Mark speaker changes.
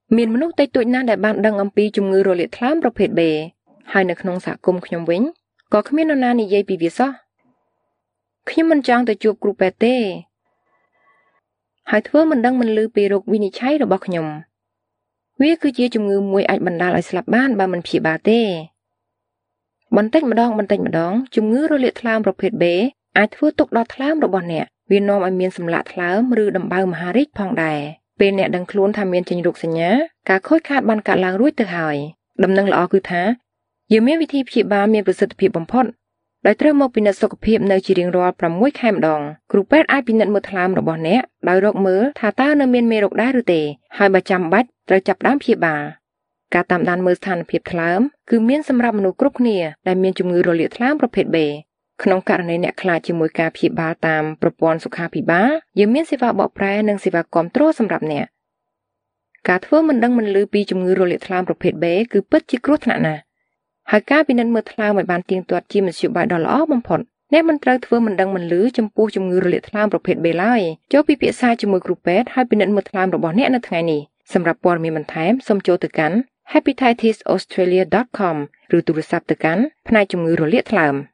Speaker 1: មានមនុស្សតិចតួចណាស់ដែលបានដឹងអំពីជំងឺរលាកថ្លើមប្រភេទ B ហើយនៅក្នុងសហគមន៍ខ្ញុំវិញក៏គ្មាននរណានិយាយពីវាសោះខ្ញុំមិនចង់ទៅជួបគ្រូពេទ្យទេហើយធ្វើមិនដឹងមិនឮពីរោគវិនិច្ឆ័យរបស់ខ្ញុំវាគឺជាជំងឺមួយអាចបណ្ដាលឲ្យស្លាប់បានបើមិនព្យាបាលទេបន្តិចម្ដងជំងឺរលាកថ្លើមប្រភេទ B អាចធ្វើទុក្ខដល់ថ្លើមរបស់អ្នកវានាំឲ្យមានសម្លាក់ថ្លើមឬដំបៅមហារីកផងដែរពេលអ្នកដឹងខ្លួនថាមានចេញរោគសញ្ញាការខូចខាតបានកើតឡើងរួចទៅហើយដំណឹងល្អគឺថាយើងមានវិធីព្យាបាលមានប្រសិទ្ធភាពបំផុតដោយត្រូវមកពិនិត្យសុខភាពនៅជារៀងរាល់6 ខែម្ដងគ្រូពេទ្យអាចពិនិត្យមើលថ្លើមរបស់អ្នកដោយរកមើលថាតើនៅមានមេរោគដែរឬទេហើយបើចាំបាច់ត្រូវចាប់ផ្ដើមព្យាបាលការតាមដានមើលស្ថានភាពថ្លើមគឺមានសម្រាប់មនុស្សគ្រប់គ្នាដែលមានជំងឺរលាកថ្លើមប្រភេទ B ក្នុងករណីអ្នកខ្លាចជាមួយការព្យាបាលតាមប្រព័ន្ធសុខាភិបាលយើងមានសេវាបកប្រែនិងសេវាគាំទ្រសម្រាប់អ្នកការធ្វើមិនដឹងមិនឮពីជំងឺរលាកថ្លើមប្រភេទ B គឺពិតជាគ្រោះថ្នាក់ណាស់ហើយការពិនិត្យមើលថ្លើមឲ្យបានទៀងទាត់ជាមធ្យោបាយដ៏ល្អបំផុតអ្នកមិនត្រូវធ្វើមិនដឹងមិនឮចំពោះជំងឺរលាកថ្លើមប្រភេទ B ឡើយចូលពិភាក្សាជាមួយគ្រូពេទ្យហើយពិនិត្យមើលថ្លើមរបស់អ្នកនៅថ្ងៃនេះសម្រាប់ព័ត៌មានបន្ថែមសូមចូលទៅកាន់ hepatitisaustralia.com ឬទូរស័ព្ទទៅកាន់ផ្នែកជំងឺរលាកថ្លើម